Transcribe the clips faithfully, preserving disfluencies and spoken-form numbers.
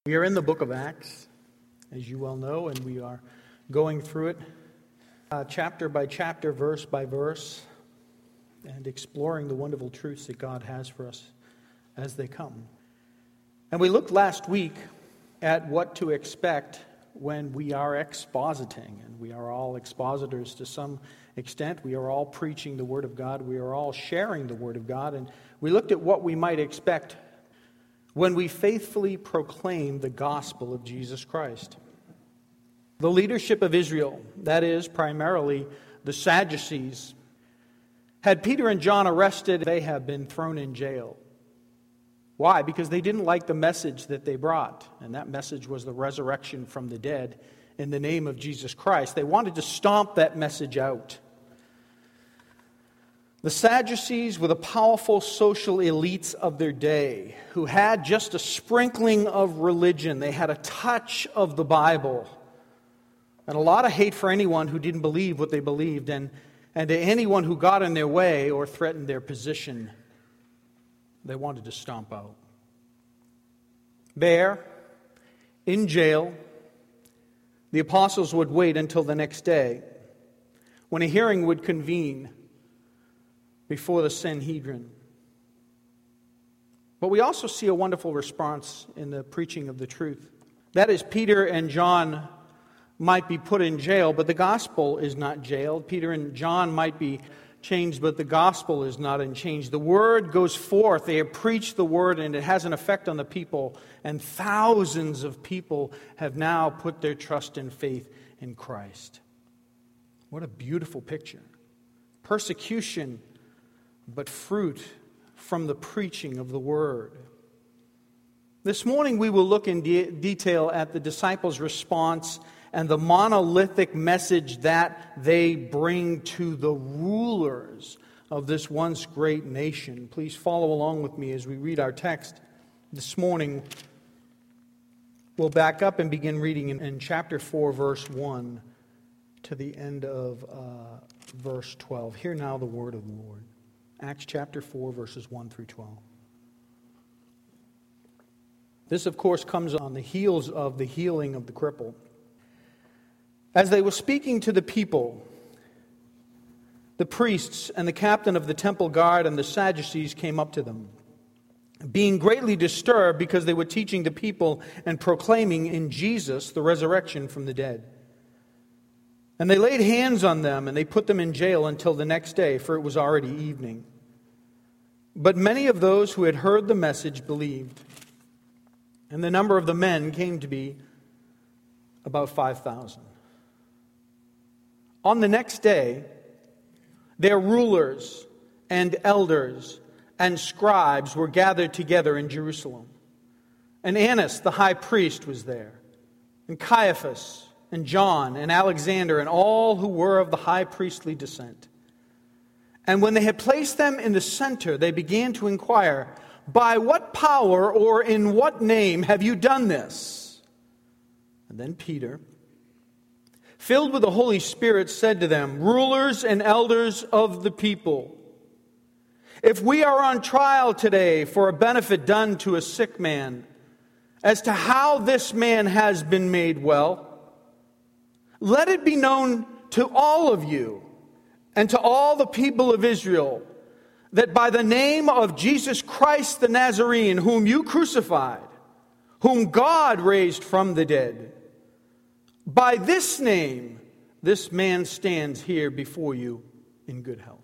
We are in the book of Acts, as you well know, and we are going through it uh, chapter by chapter, verse by verse, and exploring the wonderful truths that God has for us as they come. And we looked last week at what to expect when we are expositing, and we are all expositors to some extent. We are all preaching the Word of God. We are all sharing the Word of God, and we looked at what we might expect when we faithfully proclaim the gospel of Jesus Christ. The leadership of Israel, that is, primarily the Sadducees, had Peter and John arrested. They have been thrown in jail. Why? Because they didn't like the message that they brought, and that message was the resurrection from the dead in the name of Jesus Christ. They wanted to stomp that message out. The Sadducees were the powerful social elites of their day who had just a sprinkling of religion. They had a touch of the Bible and a lot of hate for anyone who didn't believe what they believed, and, and to anyone who got in their way or threatened their position, they wanted to stomp out. There, in jail, the apostles would wait until the next day when a hearing would convene before the Sanhedrin. But we also see a wonderful response in the preaching of the truth. That is, Peter and John might be put in jail, but the gospel is not jailed. Peter and John might be changed, but the gospel is not unchanged. The word goes forth. They have preached the word, and it has an effect on the people. And thousands of people have now put their trust and faith in Christ. What a beautiful picture. Persecution, but fruit from the preaching of the word. This morning we will look in de- detail at the disciples' response and the monolithic message that they bring to the rulers of this once great nation. Please follow along with me as we read our text this morning. We'll back up and begin reading in, in chapter four, verse one to the end of uh, verse twelve. Hear now the word of the Lord. Acts chapter four, verses one through twelve. This, of course, comes on the heels of the healing of the cripple. As they were speaking to the people, the priests and the captain of the temple guard and the Sadducees came up to them, being greatly disturbed because they were teaching the people and proclaiming in Jesus the resurrection from the dead. And they laid hands on them, and they put them in jail until the next day, for it was already evening. But many of those who had heard the message believed, and the number of the men came to be about five thousand. On the next day, their rulers and elders and scribes were gathered together in Jerusalem. And Annas, the high priest, was there, and Caiaphas, and John, and Alexander, and all who were of the high priestly descent. And when they had placed them in the center, they began to inquire, "By what power or in what name have you done this?" And then Peter, filled with the Holy Spirit, said to them, "Rulers and elders of the people, if we are on trial today for a benefit done to a sick man, as to how this man has been made well, let it be known to all of you and to all the people of Israel that by the name of Jesus Christ the Nazarene, whom you crucified, whom God raised from the dead, by this name this man stands here before you in good health.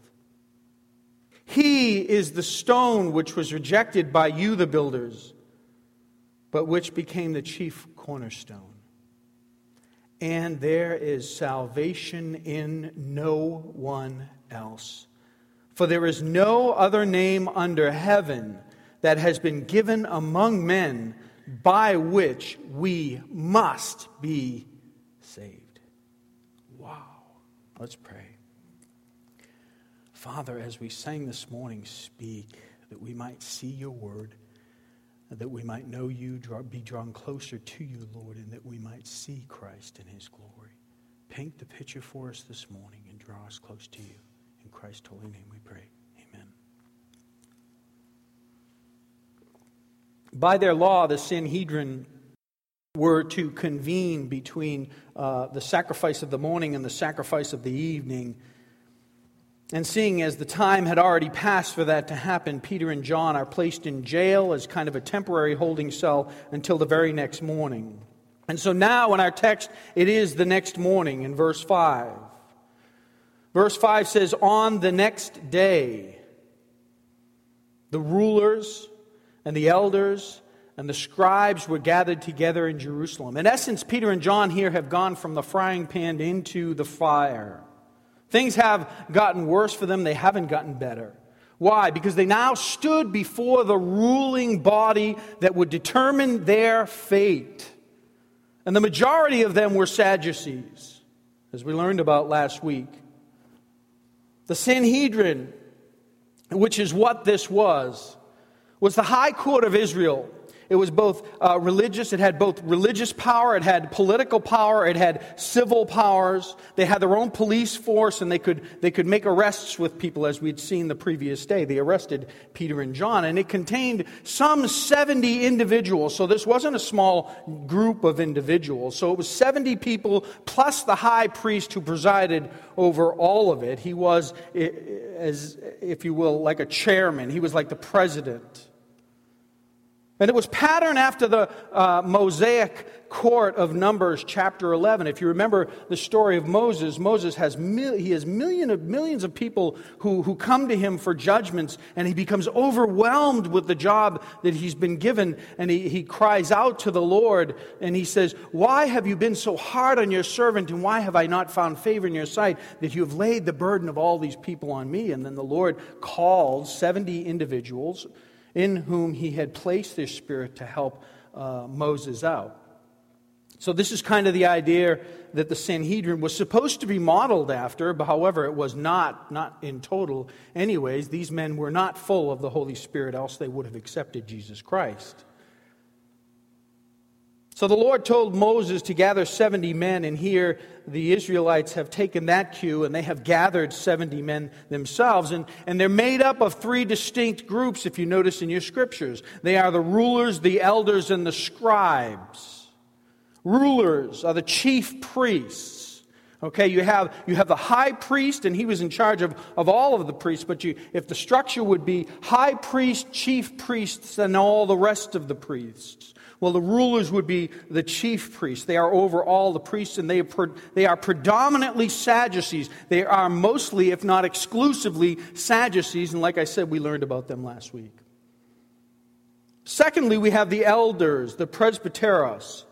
He is the stone which was rejected by you, the builders, but which became the chief cornerstone. And there is salvation in no one else. For there is no other name under heaven that has been given among men by which we must be saved." Wow. Let's pray. Father, as we sang this morning, speak that we might see your word, that we might know you, draw, be drawn closer to you, Lord, and that we might see Christ in his glory. Paint the picture for us this morning and draw us close to you. In Christ's holy name we pray. Amen. By their law, the Sanhedrin were to convene between uh, the sacrifice of the morning and the sacrifice of the evening. And seeing as the time had already passed for that to happen, Peter and John are placed in jail as kind of a temporary holding cell until the very next morning. And so now in our text, it is the next morning in verse five. Verse five says, "On the next day, the rulers and the elders and the scribes were gathered together in Jerusalem." In essence, Peter and John here have gone from the frying pan into the fire. Things have gotten worse for them. They haven't gotten better. Why? Because they now stood before the ruling body that would determine their fate. And the majority of them were Sadducees, as we learned about last week. The Sanhedrin, which is what this was, was the high court of Israel. It was both uh, religious, it had both religious power, it had political power, it had civil powers. They had their own police force, and they could they could make arrests with people, as we'd seen the previous day. They arrested Peter and John, and it contained some seventy individuals. So this wasn't a small group of individuals. So it was seventy people plus the high priest who presided over all of it. He was, as if you will, like a chairman. He was like the president. And it was patterned after the uh, Mosaic court of Numbers chapter eleven. If you remember the story of Moses, Moses has mil- he has million of millions of people who, who come to him for judgments, and he becomes overwhelmed with the job that he's been given, and he, he cries out to the Lord, and he says, "Why have you been so hard on your servant, and why have I not found favor in your sight that you have laid the burden of all these people on me?" And then the Lord called seventy individuals in whom he had placed his Spirit to help uh, Moses out. So this is kind of the idea that the Sanhedrin was supposed to be modeled after, but however, it was not, not in total anyways. These men were not full of the Holy Spirit, else they would have accepted Jesus Christ. So the Lord told Moses to gather seventy men, and here the Israelites have taken that cue, and they have gathered seventy men themselves. And, and they're made up of three distinct groups, if you notice in your scriptures. They are the rulers, the elders, and the scribes. Rulers are the chief priests. Okay, you have you have the high priest, and he was in charge of, of all of the priests, but you, if the structure would be high priest, chief priests, and all the rest of the priests. Well, the rulers would be the chief priests. They are over all the priests, and they are, pre- they are predominantly Sadducees. They are mostly, if not exclusively, Sadducees, and like I said, we learned about them last week. Secondly, we have the elders, the presbyteros.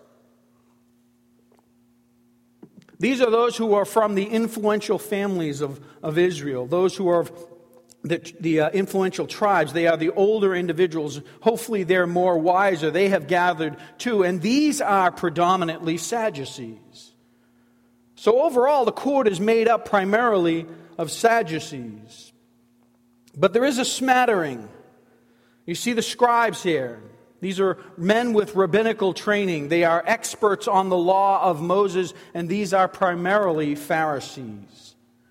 These are those who are from the influential families of, of Israel, those who are of the, the uh, influential tribes. They are the older individuals. Hopefully they're more wiser. They have gathered too, and these are predominantly Sadducees. So overall, the court is made up primarily of Sadducees. But there is a smattering. You see the scribes here. These are men with rabbinical training. They are experts on the law of Moses, and these are primarily Pharisees.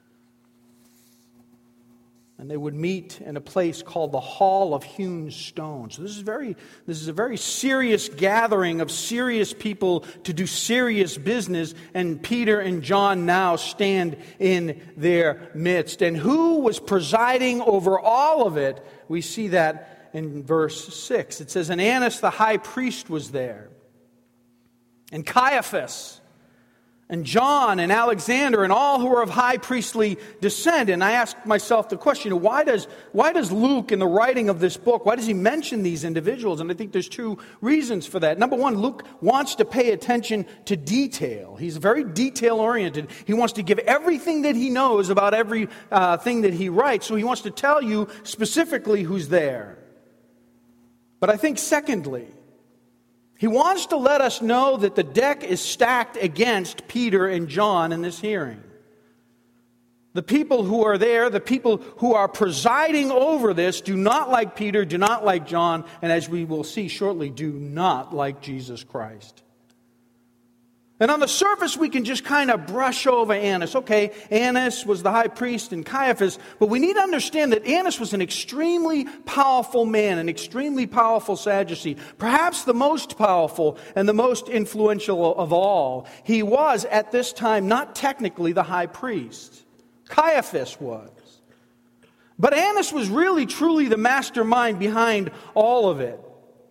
And they would meet in a place called the Hall of Hewn Stones. So this is very, this is a very serious gathering of serious people to do serious business, and Peter and John now stand in their midst. And who was presiding over all of it? We see that in verse six. It says, "And Annas the high priest was there, and Caiaphas, and John, and Alexander, and all who are of high priestly descent." And I ask myself the question, why does, why does Luke, in the writing of this book, why does he mention these individuals? And I think there's two reasons for that. Number one, Luke wants to pay attention to detail. He's very detail-oriented. He wants to give everything that he knows about every uh, thing that he writes. So he wants to tell you specifically who's there. But I think secondly, he wants to let us know that the deck is stacked against Peter and John in this hearing. The people who are there, the people who are presiding over this, do not like Peter, do not like John, and as we will see shortly, do not like Jesus Christ. And on the surface, we can just kind of brush over Annas. Okay, Annas was the high priest and Caiaphas, but we need to understand that Annas was an extremely powerful man, an extremely powerful Sadducee, perhaps the most powerful and the most influential of all. He was, at this time, not technically the high priest. Caiaphas was. But Annas was really, truly the mastermind behind all of it.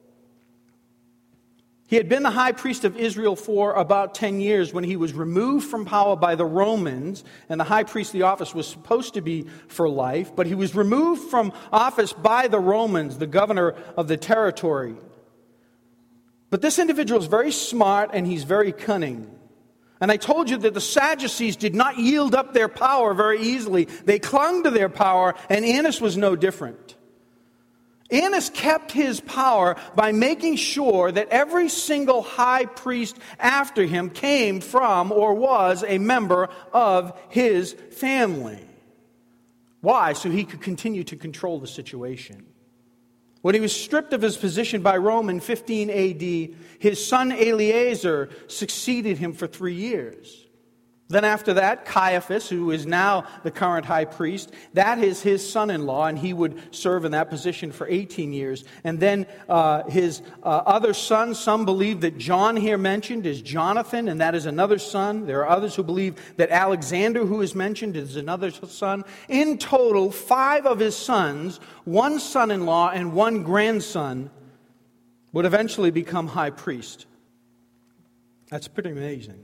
He had been the high priest of Israel for about ten years when he was removed from power by the Romans, and the high priestly office was supposed to be for life, but he was removed from office by the Romans, the governor of the territory. But this individual is very smart and he's very cunning. And I told you that the Sadducees did not yield up their power very easily. They clung to their power, and Annas was no different. Annas kept his power by making sure that every single high priest after him came from or was a member of his family. Why? So he could continue to control the situation. When he was stripped of his position by Rome in fifteen A D, his son Eleazar succeeded him for three years. Then after that, Caiaphas, who is now the current high priest, that is his son-in-law, and he would serve in that position for eighteen years. And then uh, his uh, other son, some believe that John here mentioned is Jonathan, and that is another son. There are others who believe that Alexander, who is mentioned, is another son. In total, five of his sons, one son-in-law and one grandson, would eventually become high priest. That's pretty amazing.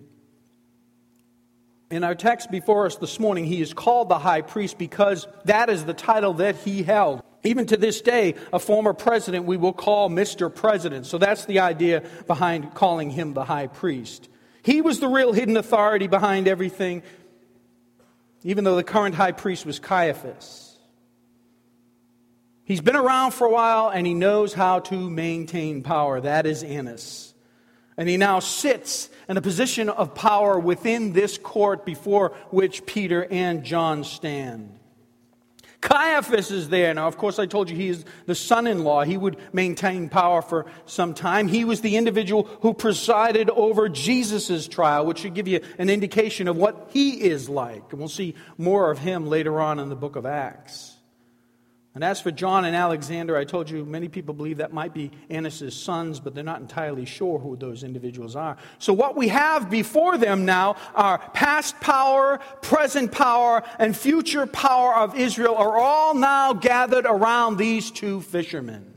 In our text before us this morning, he is called the high priest because that is the title that he held. Even to this day, a former president we will call Mister President. So that's the idea behind calling him the high priest. He was the real hidden authority behind everything, even though the current high priest was Caiaphas. He's been around for a while and he knows how to maintain power. That is Annas. And he now sits in a position of power within this court before which Peter and John stand. Caiaphas is there. Now, of course, I told you he is the son-in-law. He would maintain power for some time. He was the individual who presided over Jesus' trial, which should give you an indication of what he is like. And we'll see more of him later on in the book of Acts. And as for John and Alexander, I told you many people believe that might be Annas' sons, but they're not entirely sure who those individuals are. So what we have before them now are past power, present power, and future power of Israel are all now gathered around these two fishermen.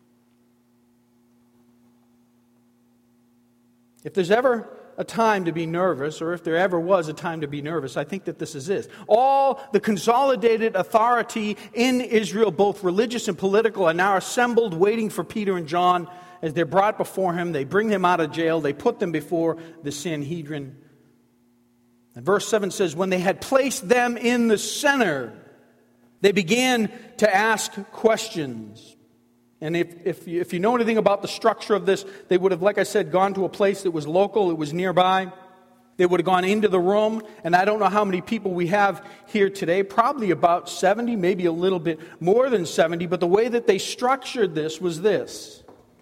If there's ever a time to be nervous, or if there ever was a time to be nervous, I think that this is it. All the consolidated authority in Israel, both religious and political, are now assembled waiting for Peter and John as they're brought before him. They bring them out of jail. They put them before the Sanhedrin. And verse seven says, when they had placed them in the center, they began to ask questions. And if, if, you, if you know anything about the structure of this, they would have, like I said, gone to a place that was local, it was nearby. They would have gone into the room, and I don't know how many people we have here today, probably about seventy, maybe a little bit more than seventy, but the way that they structured this was this.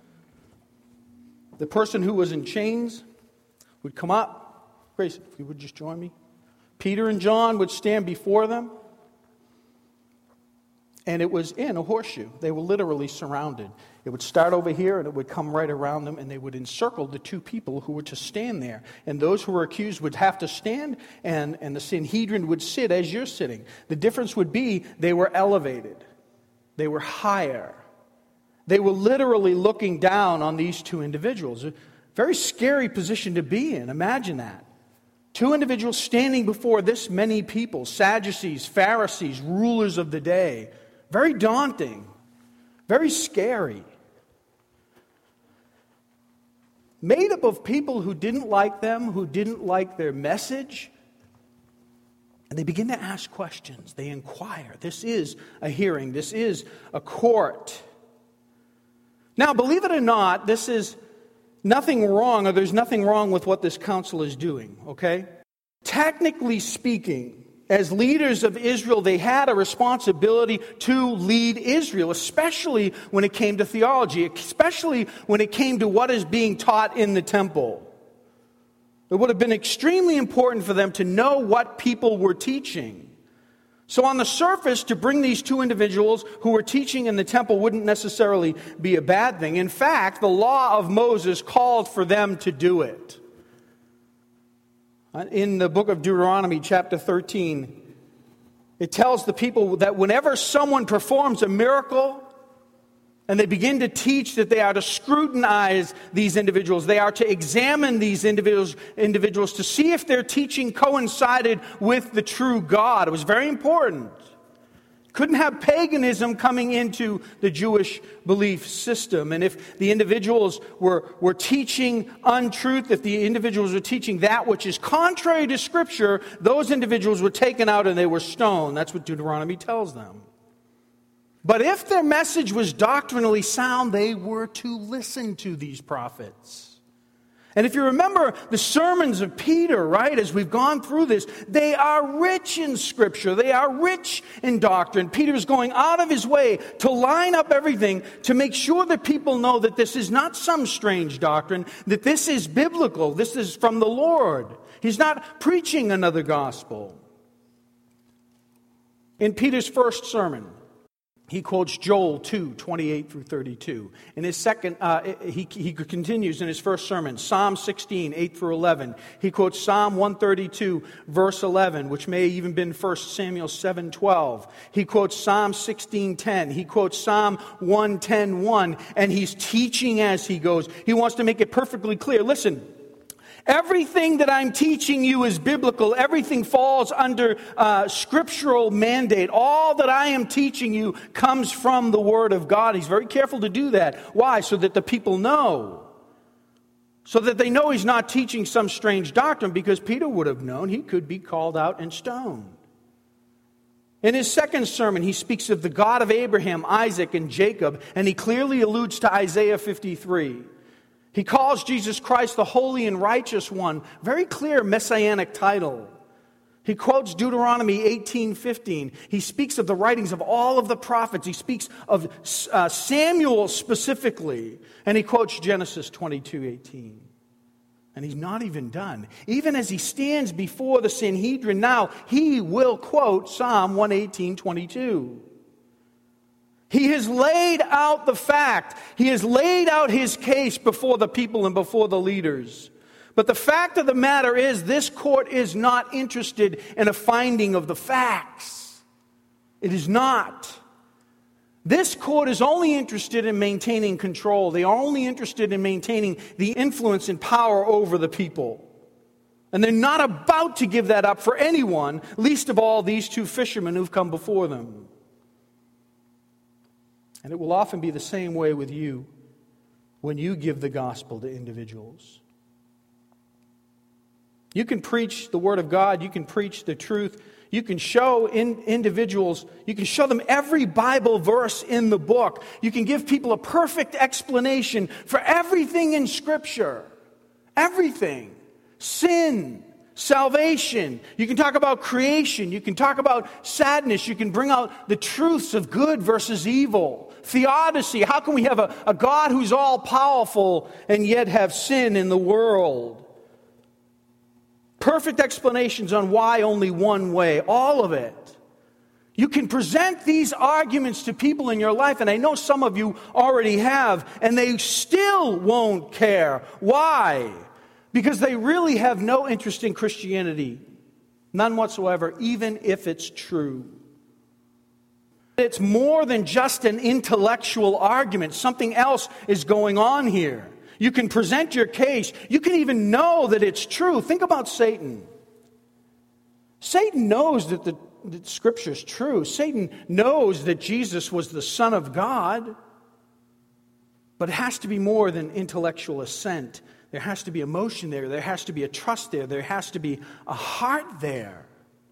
The person who was in chains would come up. Grace, if you would just join me. Peter and John would stand before them. And it was in a horseshoe. They were literally surrounded. It would start over here and it would come right around them, and they would encircle the two people who were to stand there. And those who were accused would have to stand, and, and the Sanhedrin would sit as you're sitting. The difference would be they were elevated. They were higher. They were literally looking down on these two individuals. A very scary position to be in. Imagine that. Two individuals standing before this many people, Sadducees, Pharisees, rulers of the day. Very daunting, very scary. Made up of people who didn't like them, who didn't like their message. And they begin to ask questions. They inquire. This is a hearing. This is a court. Now, believe it or not, this is nothing wrong, or there's nothing wrong with what this council is doing, okay? Technically speaking, as leaders of Israel, they had a responsibility to lead Israel, especially when it came to theology, especially when it came to what is being taught in the temple. It would have been extremely important for them to know what people were teaching. So on the surface, to bring these two individuals who were teaching in the temple wouldn't necessarily be a bad thing. In fact, the law of Moses called for them to do it. In the book of Deuteronomy, chapter thirteen, it tells the people that whenever someone performs a miracle, and they begin to teach that they are to scrutinize these individuals, they are to examine these individuals, individuals to see if their teaching coincided with the true God. It was very important. Couldn't have paganism coming into the Jewish belief system. And if the individuals were, were teaching untruth, if the individuals were teaching that which is contrary to Scripture, those individuals were taken out and they were stoned. That's what Deuteronomy tells them. But if their message was doctrinally sound, they were to listen to these prophets. And if you remember the sermons of Peter, right, as we've gone through this, they are rich in Scripture. They are rich in doctrine. Peter is going out of his way to line up everything to make sure that people know that this is not some strange doctrine, that this is biblical. This is from the Lord. He's not preaching another gospel. In Peter's first sermon, he quotes Joel two, twenty-eight through thirty-two. In his second, uh, he, he continues in his first sermon, Psalm sixteen, eight through eleven. He quotes Psalm one thirty-two, verse eleven, which may even been First Samuel seven, twelve. He quotes Psalm sixteen, ten. He quotes Psalm one ten, one. And he's teaching as he goes. He wants to make it perfectly clear. Listen. Everything that I'm teaching you is biblical. Everything falls under uh, scriptural mandate. All that I am teaching you comes from the Word of God. He's very careful to do that. Why? So that the people know. So that they know he's not teaching some strange doctrine, because Peter would have known he could be called out and stoned. In his second sermon, he speaks of the God of Abraham, Isaac, and Jacob, and he clearly alludes to Isaiah fifty-three. He calls Jesus Christ the Holy and Righteous One. Very clear messianic title. He quotes Deuteronomy eighteen fifteen. He speaks of the writings of all of the prophets. He speaks of uh, Samuel specifically. And he quotes Genesis twenty-two eighteen. And he's not even done. Even as he stands before the Sanhedrin now, he will quote Psalm one eighteen twenty-two. He has laid out the fact. He has laid out his case before the people and before the leaders. But the fact of the matter is, this court is not interested in a finding of the facts. It is not. This court is only interested in maintaining control. They are only interested in maintaining the influence and power over the people. And they're not about to give that up for anyone, least of all these two fishermen who've come before them. And it will often be the same way with you when you give the gospel to individuals. You can preach the Word of God. You can preach the truth. You can show in individuals, you can show them every Bible verse in the book. You can give people a perfect explanation for everything in Scripture. Everything. Sin. Salvation. You can talk about creation. You can talk about sadness. You can bring out the truths of good versus evil. Theodicy. How can we have a, a God who's all powerful and yet have sin in the world? Perfect explanations on why only one way. All of it. You can present these arguments to people in your life, and I know some of you already have, and they still won't care. Why? Because they really have no interest in Christianity. None whatsoever, even if it's true. It's more than just an intellectual argument. Something else is going on here. You can present your case. You can even know that it's true. Think about Satan. Satan knows that the that Scripture is true. Satan knows that Jesus was the Son of God. But it has to be more than intellectual assent. There has to be emotion there. There has to be a trust there. There has to be a heart there.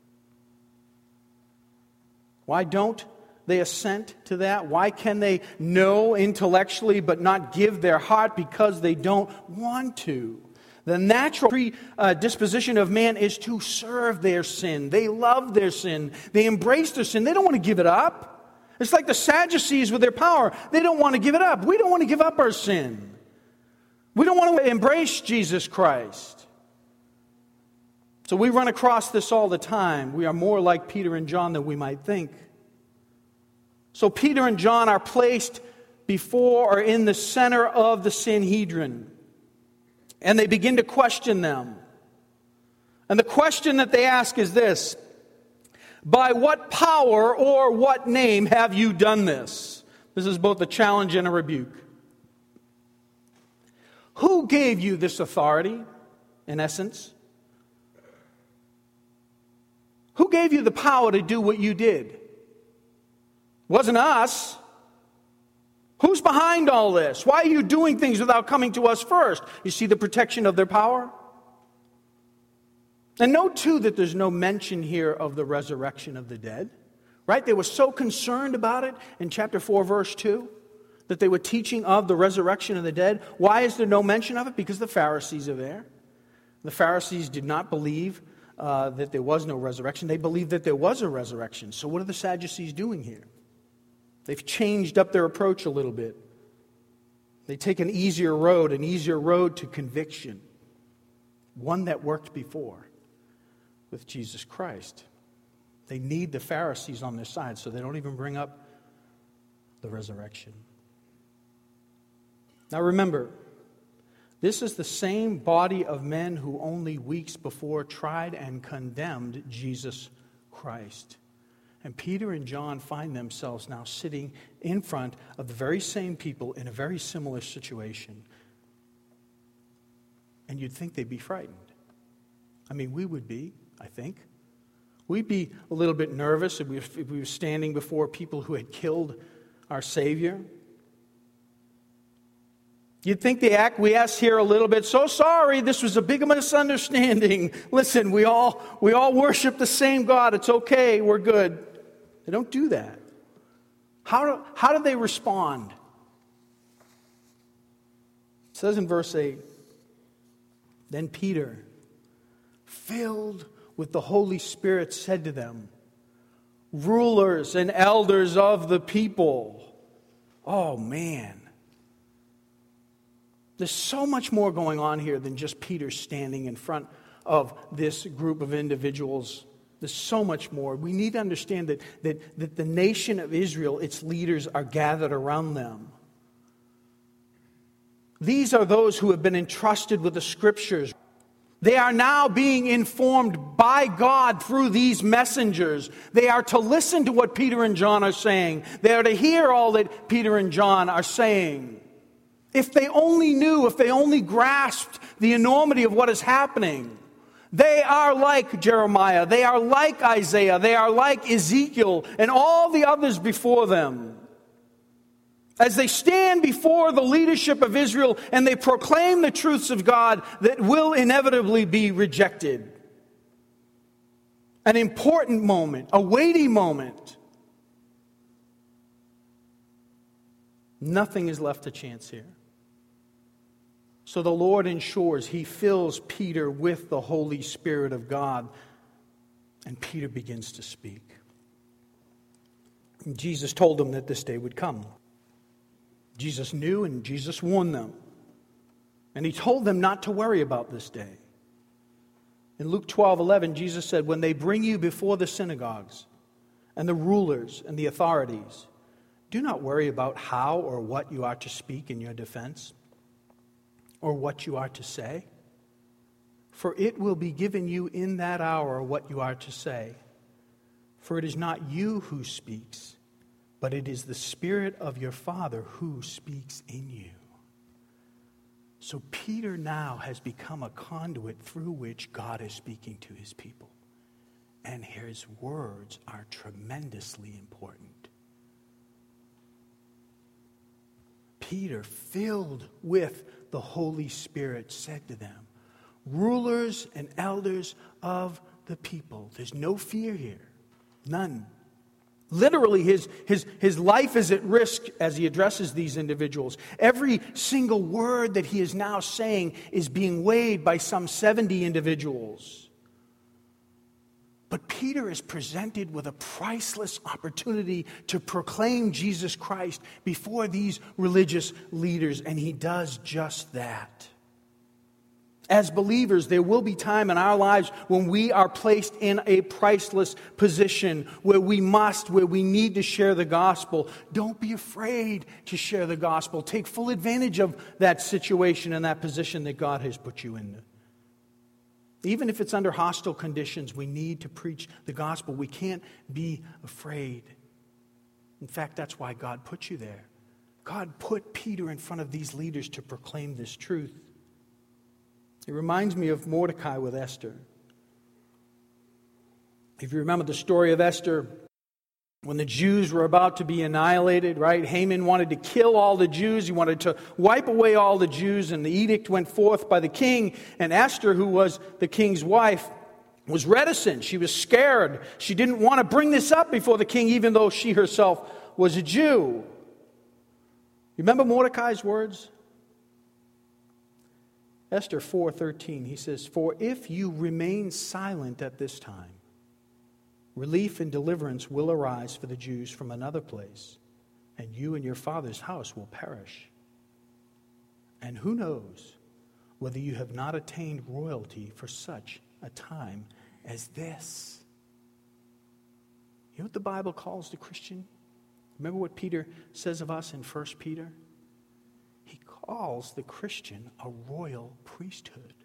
Why don't they assent to that? Why can they know intellectually but not give their heart? Because they don't want to. The natural predisposition of man is to serve their sin. They love their sin. They embrace their sin. They don't want to give it up. It's like the Sadducees with their power. They don't want to give it up. We don't want to give up our sin. We don't want to embrace Jesus Christ. So we run across this all the time. We are more like Peter and John than we might think. So Peter and John are placed before or in the center of the Sanhedrin. And they begin to question them. And the question that they ask is this: by what power or what name have you done this? This is both a challenge and a rebuke. Who gave you this authority, in essence? Who gave you the power to do what you did? It wasn't us. Who's behind all this? Why are you doing things without coming to us first? You see the protection of their power? And note, too, that there's no mention here of the resurrection of the dead. Right? They were so concerned about it in chapter four, verse two, that they were teaching of the resurrection of the dead. Why is there no mention of it? Because the Pharisees are there. The Pharisees did not believe uh, that there was no resurrection. They believed that there was a resurrection. So what are the Sadducees doing here? They've changed up their approach a little bit. They take an easier road, an easier road to conviction. One that worked before with Jesus Christ. They need the Pharisees on their side, so they don't even bring up the resurrection. Now remember, this is the same body of men who only weeks before tried and condemned Jesus Christ. And Peter and John find themselves now sitting in front of the very same people in a very similar situation. And you'd think they'd be frightened. I mean, we would be, I think. We'd be a little bit nervous if we, if we were standing before people who had killed our Savior. You'd think they acquiesce here a little bit. So sorry, this was a big misunderstanding. Listen, we all we all worship the same God. It's okay, we're good. They don't do that. How do, how do they respond? It says in verse eight, then Peter, filled with the Holy Spirit, said to them, rulers and elders of the people. Oh man. There's so much more going on here than just Peter standing in front of this group of individuals. There's so much more. We need to understand that, that, that the nation of Israel, its leaders, are gathered around them. These are those who have been entrusted with the Scriptures. They are now being informed by God through these messengers. They are to listen to what Peter and John are saying. They are to hear all that Peter and John are saying. If they only knew, if they only grasped the enormity of what is happening. They are like Jeremiah. They are like Isaiah. They are like Ezekiel and all the others before them. As they stand before the leadership of Israel and they proclaim the truths of God that will inevitably be rejected. An important moment, a weighty moment. Nothing is left to chance here. So the Lord ensures He fills Peter with the Holy Spirit of God. And Peter begins to speak. And Jesus told them that this day would come. Jesus knew and Jesus warned them. And He told them not to worry about this day. In Luke twelve eleven, Jesus said, when they bring you before the synagogues and the rulers and the authorities, do not worry about how or what you are to speak in your defense, or what you are to say. For it will be given you in that hour what you are to say. For it is not you who speaks, but it is the Spirit of your Father who speaks in you. So Peter now has become a conduit through which God is speaking to His people. And his words are tremendously important. Peter, filled with the Holy Spirit, said to them, rulers and elders of the people. There's no fear here. None. Literally, his, his, his life is at risk as he addresses these individuals. Every single word that he is now saying is being weighed by some seventy individuals. But Peter is presented with a priceless opportunity to proclaim Jesus Christ before these religious leaders, and he does just that. As believers, there will be time in our lives when we are placed in a priceless position where we must, where we need to share the gospel. Don't be afraid to share the gospel. Take full advantage of that situation and that position that God has put you in. Even if it's under hostile conditions, we need to preach the gospel. We can't be afraid. In fact, that's why God put you there. God put Peter in front of these leaders to proclaim this truth. It reminds me of Mordecai with Esther. If you remember the story of Esther, when the Jews were about to be annihilated, right? Haman wanted to kill all the Jews. He wanted to wipe away all the Jews, and the edict went forth by the king. And Esther, who was the king's wife, was reticent. She was scared. She didn't want to bring this up before the king, even though she herself was a Jew. You remember Mordecai's words? Esther four thirteen, he says, "For if you remain silent at this time, relief and deliverance will arise for the Jews from another place, and you and your father's house will perish. And who knows whether you have not attained royalty for such a time as this." You know what the Bible calls the Christian? Remember what Peter says of us in First Peter? He calls the Christian a royal priesthood.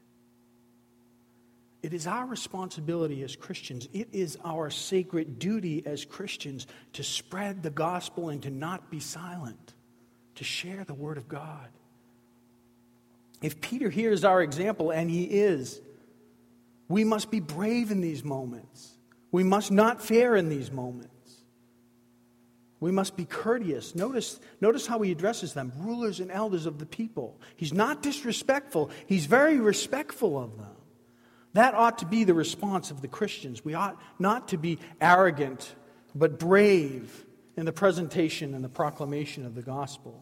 It is our responsibility as Christians, it is our sacred duty as Christians to spread the gospel and to not be silent, to share the word of God. If Peter hears our example, and he is, we must be brave in these moments. We must not fear in these moments. We must be courteous. Notice, notice how he addresses them, rulers and elders of the people. He's not disrespectful. He's very respectful of them. That ought to be the response of the Christians. We ought not to be arrogant, but brave in the presentation and the proclamation of the gospel.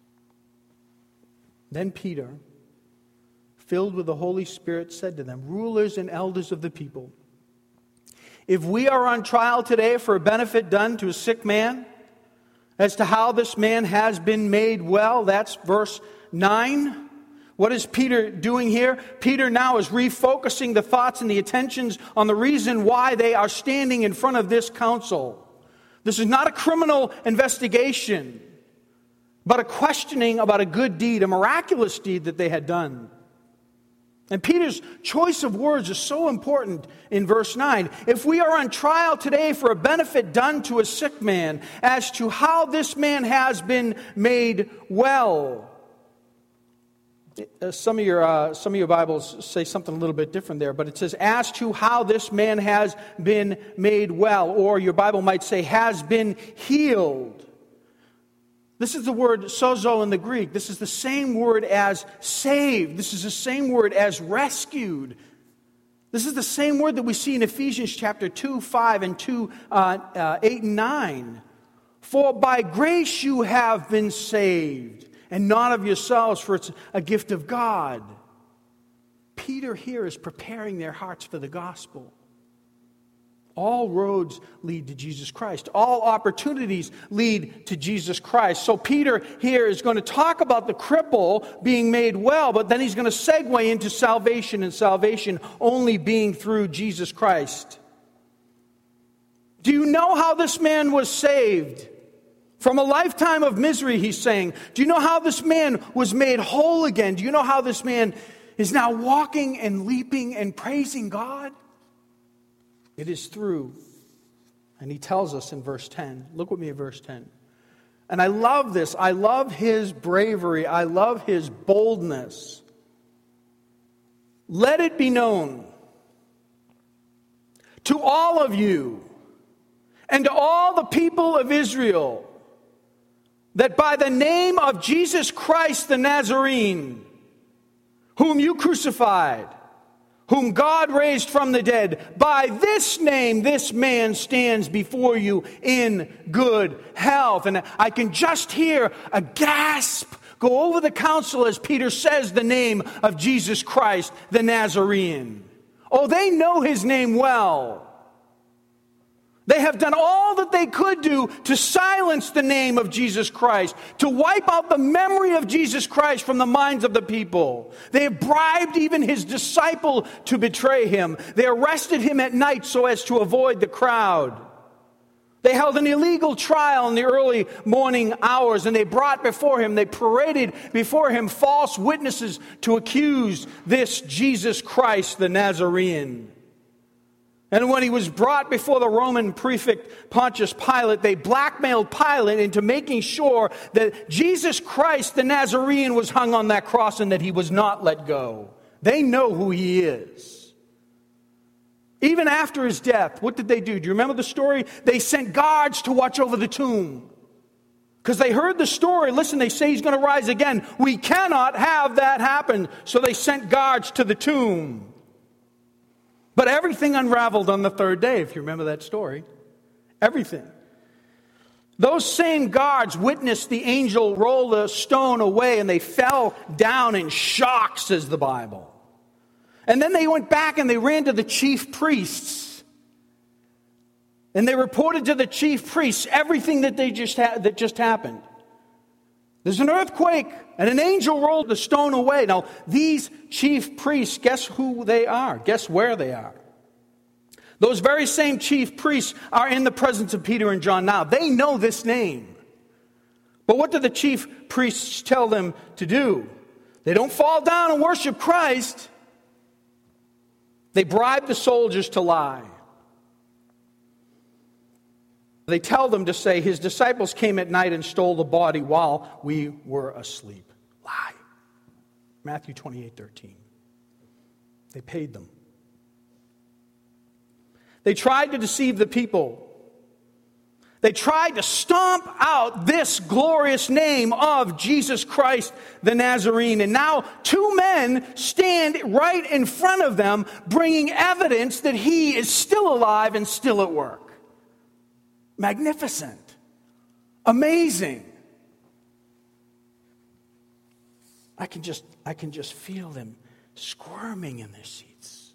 Then Peter, filled with the Holy Spirit, said to them, "Rulers and elders of the people, if we are on trial today for a benefit done to a sick man, as to how this man has been made well," that's verse nine. What is Peter doing here? Peter now is refocusing the thoughts and the attentions on the reason why they are standing in front of this council. This is not a criminal investigation, but a questioning about a good deed, a miraculous deed that they had done. And Peter's choice of words is so important in verse nine. If we are on trial today for a benefit done to a sick man, as to how this man has been made well. Uh, some of your uh, some of your Bibles say something a little bit different there, but it says, as to how this man has been made well, or your Bible might say, has been healed. This is the word sozo in the Greek. This is the same word as saved. This is the same word as rescued. This is the same word that we see in Ephesians chapter two, five, and two, uh, uh, eight, and nine. For by grace you have been saved, and not of yourselves, for it's a gift of God. Peter here is preparing their hearts for the gospel. All roads lead to Jesus Christ. All opportunities lead to Jesus Christ. So Peter here is going to talk about the cripple being made well, but then he's going to segue into salvation, and salvation only being through Jesus Christ. Do you know how this man was saved? From a lifetime of misery, he's saying. Do you know how this man was made whole again? Do you know how this man is now walking and leaping and praising God? It is through, and he tells us in verse ten. Look with me at verse ten. And I love this. I love his bravery. I love his boldness. Let it be known to all of you and to all the people of Israel that by the name of Jesus Christ the Nazarene, whom you crucified, whom God raised from the dead, by this name this man stands before you in good health. And I can just hear a gasp go over the council as Peter says the name of Jesus Christ the Nazarene. Oh, they know his name well. They have done all that they could do to silence the name of Jesus Christ, to wipe out the memory of Jesus Christ from the minds of the people. They have bribed even his disciple to betray him. They arrested him at night so as to avoid the crowd. They held an illegal trial in the early morning hours, and they brought before him, they paraded before him false witnesses to accuse this Jesus Christ, the Nazarene. And when he was brought before the Roman prefect Pontius Pilate, they blackmailed Pilate into making sure that Jesus Christ, the Nazarene, was hung on that cross and that he was not let go. They know who he is. Even after his death, what did they do? Do you remember the story? They sent guards to watch over the tomb. Because they heard the story. Listen, they say he's going to rise again. We cannot have that happen. So they sent guards to the tomb. But everything unraveled on the third day, if you remember that story. Everything. Those same guards witnessed the angel roll the stone away, and they fell down in shock, says the Bible. And then they went back and they ran to the chief priests. And they reported to the chief priests everything that they just ha- that just happened. There's an earthquake, and an angel rolled the stone away. Now, these chief priests, guess who they are? Guess where they are? Those very same chief priests are in the presence of Peter and John now. They know this name. But what do the chief priests tell them to do? They don't fall down and worship Christ. They bribe the soldiers to lie. They tell them to say, his disciples came at night and stole the body while we were asleep. Lie. Matthew twenty-eight thirteen. They paid them. They tried to deceive the people. They tried to stomp out this glorious name of Jesus Christ the Nazarene. And now two men stand right in front of them, bringing evidence that he is still alive and still at work. Magnificent. Amazing. I can just, I can just feel them squirming in their seats.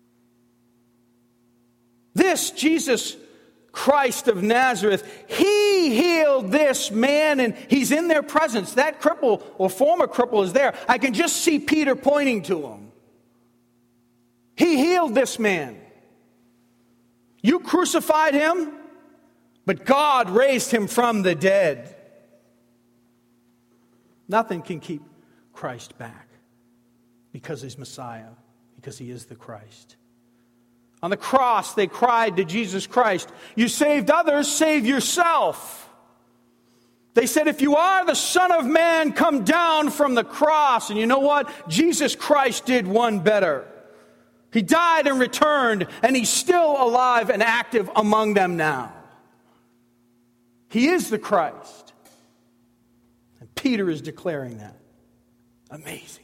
This Jesus Christ of Nazareth, he healed this man, and he's in their presence. That cripple or former cripple is there. I can just see Peter pointing to him. He healed this man. You crucified him, but God raised him from the dead. Nothing can keep Christ back because he's Messiah, because he is the Christ. On the cross, they cried to Jesus Christ, you saved others, save yourself. They said, if you are the Son of Man, come down from the cross. And you know what? Jesus Christ did one better. He died and returned, and he's still alive and active among them now. He is the Christ. And Peter is declaring that. Amazing.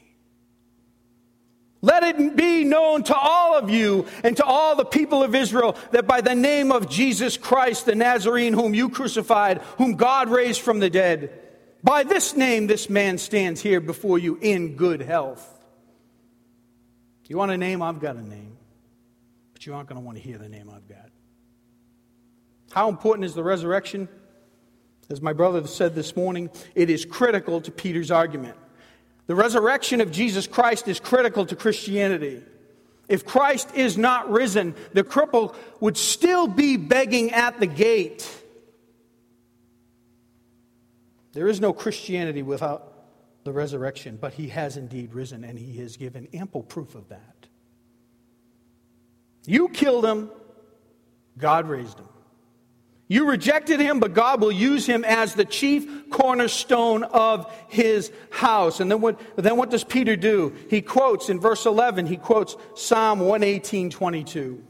Let it be known to all of you and to all the people of Israel that by the name of Jesus Christ, the Nazarene, whom you crucified, whom God raised from the dead, by this name this man stands here before you in good health. You want a name? I've got a name. But you aren't going to want to hear the name I've got. How important is the resurrection? As my brother said this morning, it is critical to Peter's argument. The resurrection of Jesus Christ is critical to Christianity. If Christ is not risen, the cripple would still be begging at the gate. There is no Christianity without the resurrection, but he has indeed risen, and he has given ample proof of that. You killed him, God raised him. You rejected him, but God will use him as the chief cornerstone of his house. And then what, then what does Peter do? He quotes in verse eleven, he quotes Psalm one eighteen twenty-two,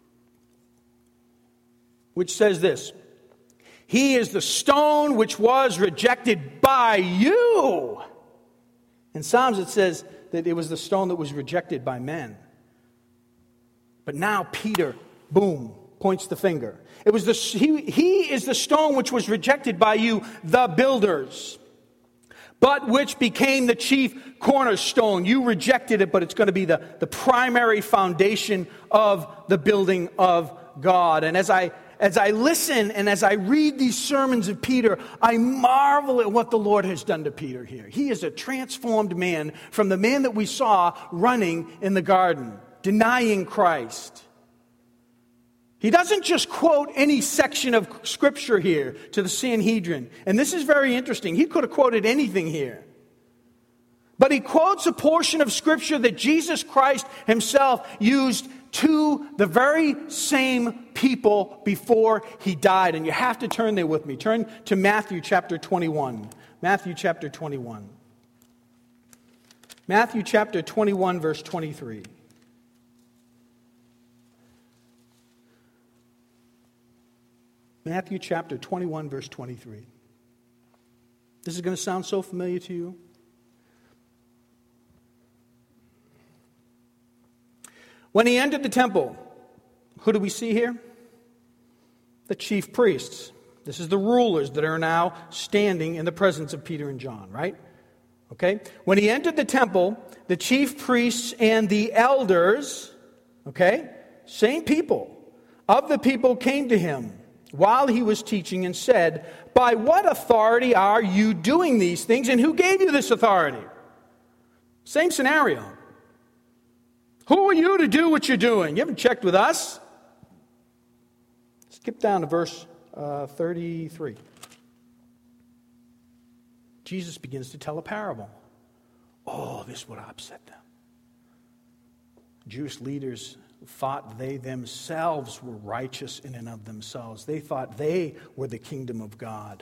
which says this, he is the stone which was rejected by you. In Psalms it says that it was the stone that was rejected by men. But now Peter, boom, points the finger. It was the he, he is the stone which was rejected by you, the builders, but which became the chief cornerstone. You rejected it, but it's going to be the, the primary foundation of the building of God. And as I as I listen and as I read these sermons of Peter, I marvel at what the Lord has done to Peter here. He is a transformed man from the man that we saw running in the garden, denying Christ. He doesn't just quote any section of Scripture here to the Sanhedrin. And this is very interesting. He could have quoted anything here. But he quotes a portion of Scripture that Jesus Christ himself used to the very same people before he died. And you have to turn there with me. Turn to Matthew chapter twenty-one. Matthew chapter twenty-one. Matthew chapter twenty-one, verse twenty-three. Matthew chapter twenty-one, verse twenty-three. This is going to sound so familiar to you. When he entered the temple, who do we see here? The chief priests. This is the rulers that are now standing in the presence of Peter and John, right? Okay? When he entered the temple, the chief priests and the elders, okay, same people, of the people came to him while he was teaching and said, "By what authority are you doing these things, and who gave you this authority?" Same scenario. Who are you to do what you're doing? You haven't checked with us? Skip down to verse uh, thirty-three. Jesus begins to tell a parable. Oh, this would upset them. Jewish leaders thought they themselves were righteous in and of themselves. They thought they were the kingdom of God.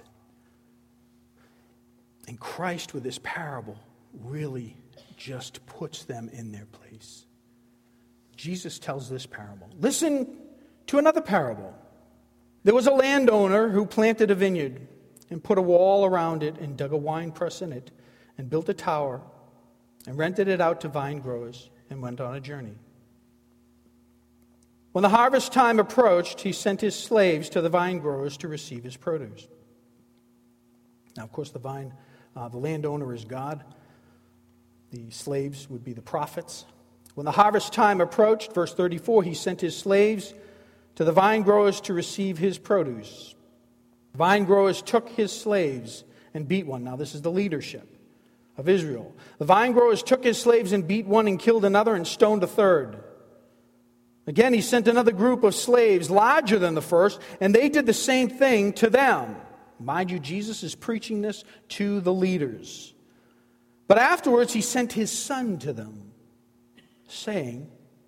And Christ, with this parable, really just puts them in their place. Jesus tells this parable. Listen to another parable. There was a landowner who planted a vineyard and put a wall around it and dug a wine press in it and built a tower and rented it out to vine growers and went on a journey. When the harvest time approached, he sent his slaves to the vine growers to receive his produce. Now, of course, the vine, uh, the landowner is God. The slaves would be the prophets. When the harvest time approached, verse thirty-four, he sent his slaves to the vine growers to receive his produce. The vine growers took his slaves and beat one. Now, this is the leadership of Israel. The vine growers took his slaves and beat one and killed another and stoned a third. Again, he sent another group of slaves larger than the first, and they did the same thing to them. Mind you, Jesus is preaching this to the leaders. But afterwards, he sent his son to them, saying,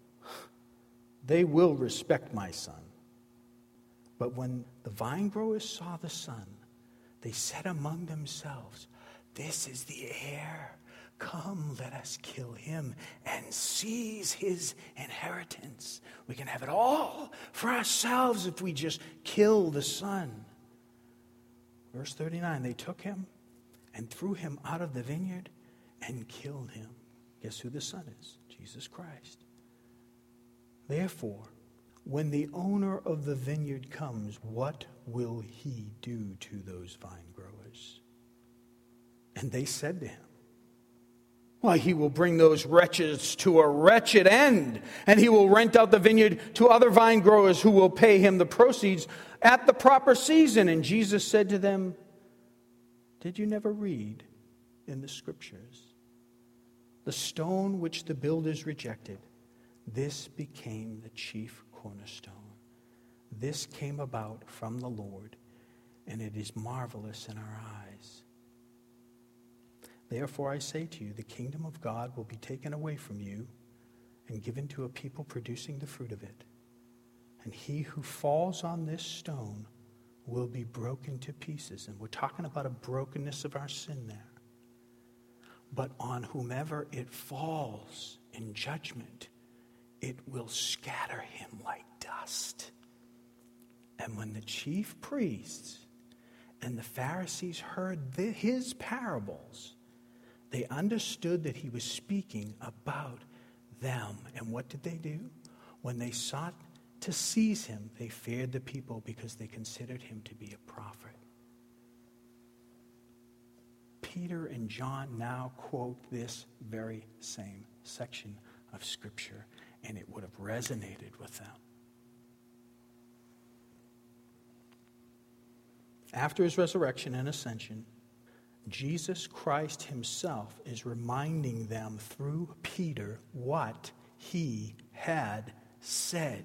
"They will respect my son." But when the vine growers saw the son, they said among themselves, "This is the heir. Come, let us kill him and seize his inheritance. We can have it all for ourselves if we just kill the son." Verse thirty-nine, they took him and threw him out of the vineyard and killed him. Guess who the son is? Jesus Christ. Therefore, when the owner of the vineyard comes, what will he do to those vine growers? And they said to him, "Why, he will bring those wretches to a wretched end, and he will rent out the vineyard to other vine growers who will pay him the proceeds at the proper season." And Jesus said to them, "Did you never read in the Scriptures, the stone which the builders rejected, this became the chief cornerstone. This came about from the Lord, and it is marvelous in our eyes. Therefore I say to you, the kingdom of God will be taken away from you and given to a people producing the fruit of it. And he who falls on this stone will be broken to pieces." And we're talking about a brokenness of our sin there. "But on whomever it falls in judgment, it will scatter him like dust." And when the chief priests and the Pharisees heard the, his parables, they understood that he was speaking about them. And what did they do? When they sought to seize him, they feared the people because they considered him to be a prophet. Peter and John now quote this very same section of Scripture, and it would have resonated with them. after his resurrection and ascension, Jesus Christ himself is reminding them through Peter what he had said.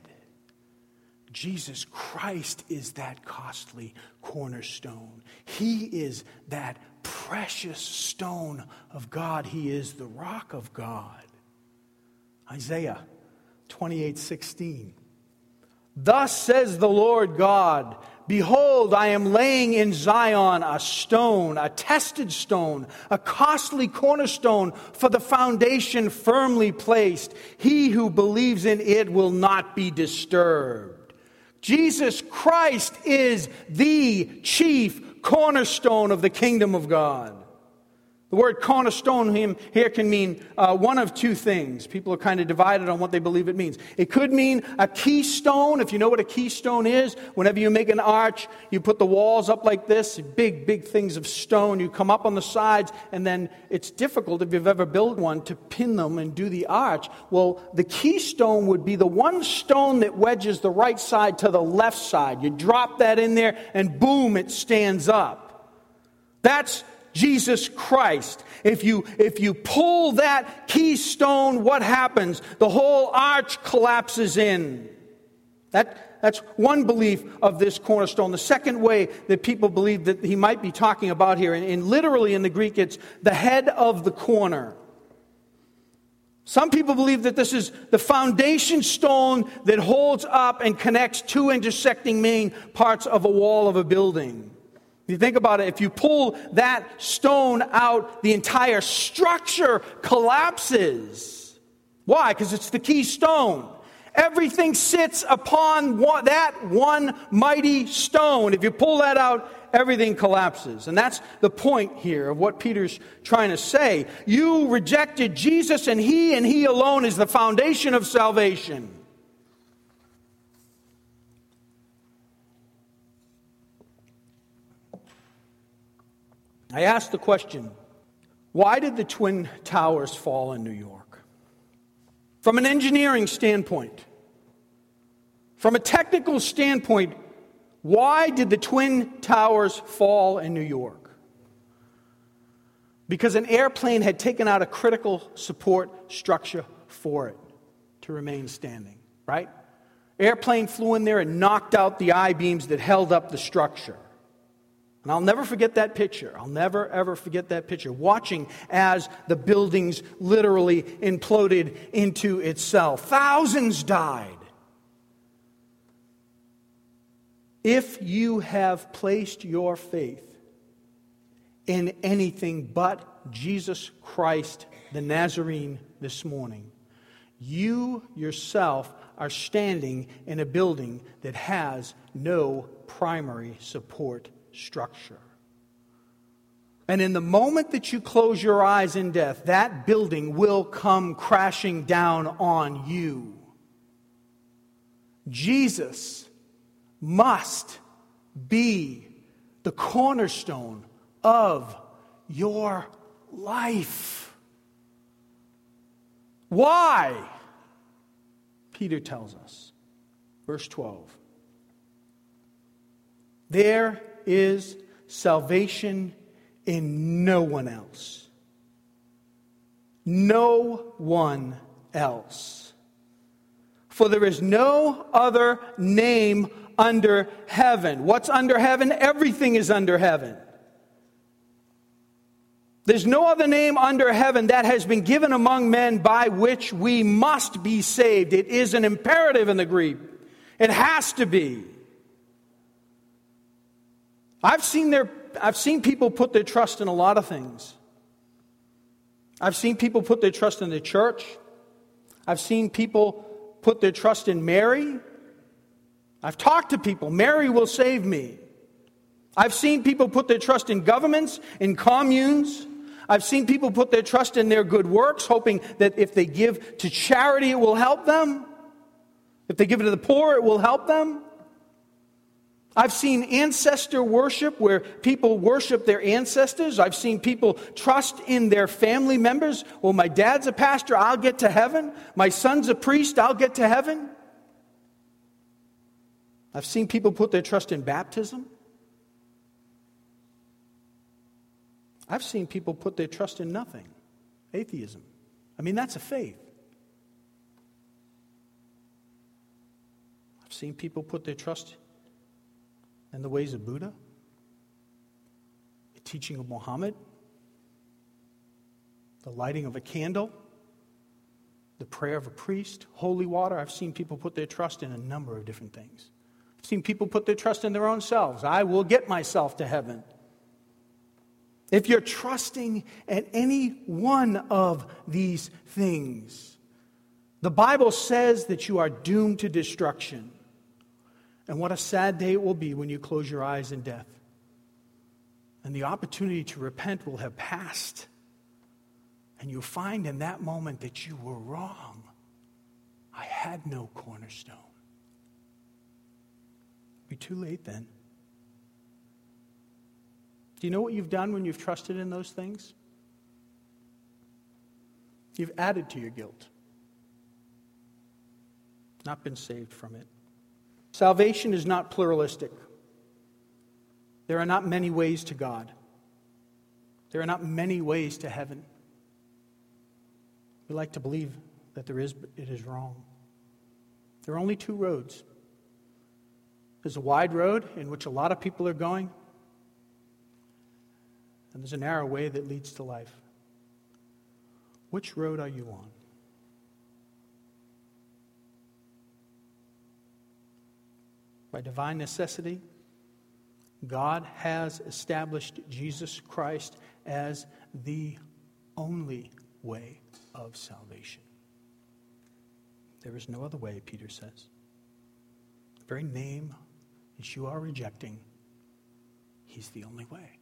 Jesus Christ is that costly cornerstone. He is that precious stone of God. He is the rock of God. Isaiah twenty-eight sixteen. Thus says the Lord God, behold, I am laying in Zion a stone, a tested stone, a costly cornerstone for the foundation firmly placed. He who believes in it will not be disturbed. Jesus Christ is the chief cornerstone of the kingdom of God. The word cornerstone here can mean uh, one of two things. People are kind of divided on what they believe it means. It could mean a keystone. If you know what a keystone is, whenever you make an arch, you put the walls up like this, big, big things of stone. You come up on the sides, and then it's difficult, if you've ever built one, to pin them and do the arch. Well, the keystone would be the one stone that wedges the right side to the left side. You drop that in there, and boom, it stands up. That's Jesus Christ. If you if you pull that keystone, what happens? The whole arch collapses in. That that's one belief of this cornerstone. The second way that people believe that he might be talking about here, and, and literally in the Greek, it's the head of the corner. Some people believe that this is the foundation stone that holds up and connects two intersecting main parts of a wall of a building. If you think about it, if you pull that stone out, the entire structure collapses. Why? Because it's the keystone. Everything sits upon one, that one mighty stone. If you pull that out, everything collapses. And that's the point here of what Peter's trying to say. You rejected Jesus, and he and he alone is the foundation of salvation. I asked the question, why did the Twin Towers fall in New York? From an engineering standpoint, from a technical standpoint, why did the Twin Towers fall in New York? Because an airplane had taken out a critical support structure for it to remain standing, right? Airplane flew in there and knocked out the I-beams that held up the structure. And I'll never forget that picture. I'll never, ever forget that picture. Watching as the buildings literally imploded into itself. Thousands died. If you have placed your faith in anything but Jesus Christ the Nazarene this morning, you yourself are standing in a building that has no primary support structure. And in the moment that you close your eyes in death, that building will come crashing down on you. Jesus must be the cornerstone of your life. Why? Peter tells us. Verse twelve. There is salvation in no one else. No one else. For there is no other name under heaven. What's under heaven? Everything is under heaven. There's no other name under heaven that has been given among men by which we must be saved. It is an imperative in the Greek. It has to be. I've seen their, I've seen people put their trust in a lot of things. I've seen people put their trust in the church. I've seen people put their trust in Mary. I've talked to people. Mary will save me. I've seen people put their trust in governments, in communes. I've seen people put their trust in their good works, hoping that if they give to charity, it will help them. If they give it to the poor, it will help them. I've seen ancestor worship where people worship their ancestors. I've seen people trust in their family members. Well, my dad's a pastor, I'll get to heaven. My son's a priest, I'll get to heaven. I've seen people put their trust in baptism. I've seen people put their trust in nothing. Atheism. I mean, that's a faith. I've seen people put their trust in the ways of Buddha, the teaching of Muhammad, the lighting of a candle, the prayer of a priest, holy water. I've seen people put their trust in a number of different things. I've seen people put their trust in their own selves. I will get myself to heaven. If you're trusting in any one of these things, the Bible says that you are doomed to destruction. And what a sad day it will be when you close your eyes in death. And the opportunity to repent will have passed. And you'll find in that moment that you were wrong. I had no cornerstone. It'll be too late then. Do you know what you've done when you've trusted in those things? You've added to your guilt. Not been saved from it. Salvation is not pluralistic. There are not many ways to God. There are not many ways to heaven. We like to believe that there is, but it is wrong. There are only two roads. There's a wide road in which a lot of people are going, and there's a narrow way that leads to life. Which road are you on? By divine necessity, God has established Jesus Christ as the only way of salvation. There is no other way, Peter says. The very name that you are rejecting, he's the only way.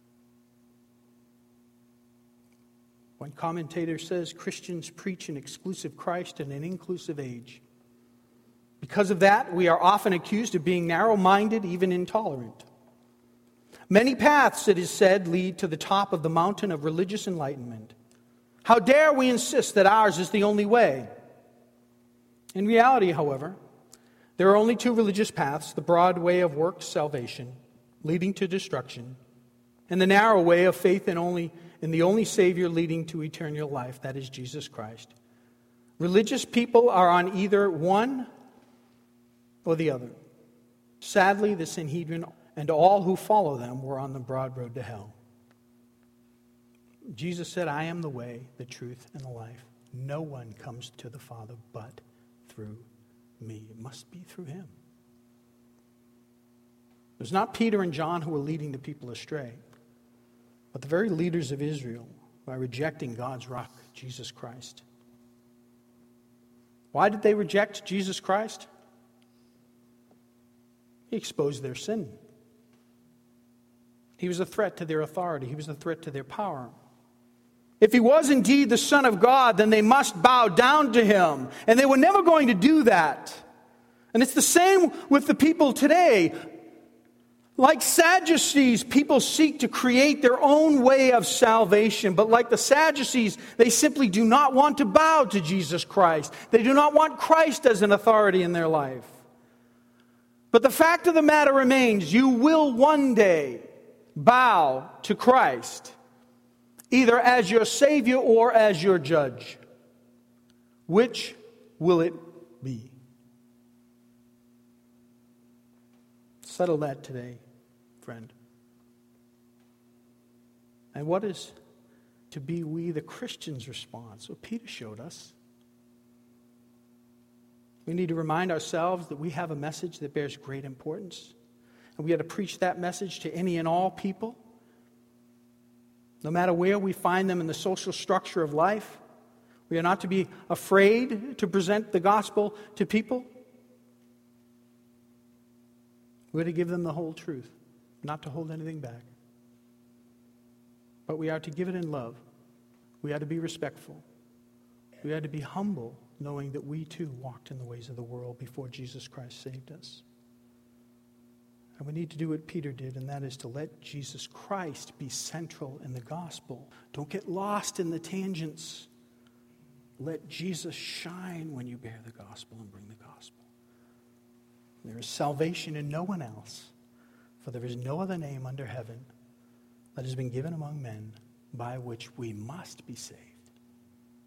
One commentator says Christians preach an exclusive Christ in an inclusive age. Because of that, we are often accused of being narrow-minded, even intolerant. Many paths, it is said, lead to the top of the mountain of religious enlightenment. How dare we insist that ours is the only way? In reality, however, there are only two religious paths: the broad way of works salvation, leading to destruction, and the narrow way of faith in only in the only Savior leading to eternal life, that is Jesus Christ. Religious people are on either one or the other. Sadly, the Sanhedrin and all who follow them were on the broad road to hell. Jesus said, I am the way, the truth, and the life. No one comes to the Father but through me. It must be through him. It was not Peter and John who were leading the people astray, but the very leaders of Israel by rejecting God's rock, Jesus Christ. Why did they reject Jesus Christ? He exposed their sin. He was a threat to their authority. He was a threat to their power. If he was indeed the Son of God, then they must bow down to him. And they were never going to do that. And it's the same with the people today. Like Sadducees, people seek to create their own way of salvation. But like the Sadducees, they simply do not want to bow to Jesus Christ. They do not want Christ as an authority in their life. But the fact of the matter remains, you will one day bow to Christ, either as your Savior or as your judge. Which will it be? Settle that today, friend. And what is to be we, the Christians' response? Well, Peter showed us. We need to remind ourselves that we have a message that bears great importance. And we have to preach that message to any and all people. No matter where we find them in the social structure of life. We are not to be afraid to present the gospel to people. We're to give them the whole truth, not to hold anything back. But we are to give it in love. We are to be respectful. We are to be humble, knowing that we too walked in the ways of the world before Jesus Christ saved us. And we need to do what Peter did, and that is to let Jesus Christ be central in the gospel. Don't get lost in the tangents. Let Jesus shine when you bear the gospel and bring the gospel. There is salvation in no one else, for there is no other name under heaven that has been given among men by which we must be saved.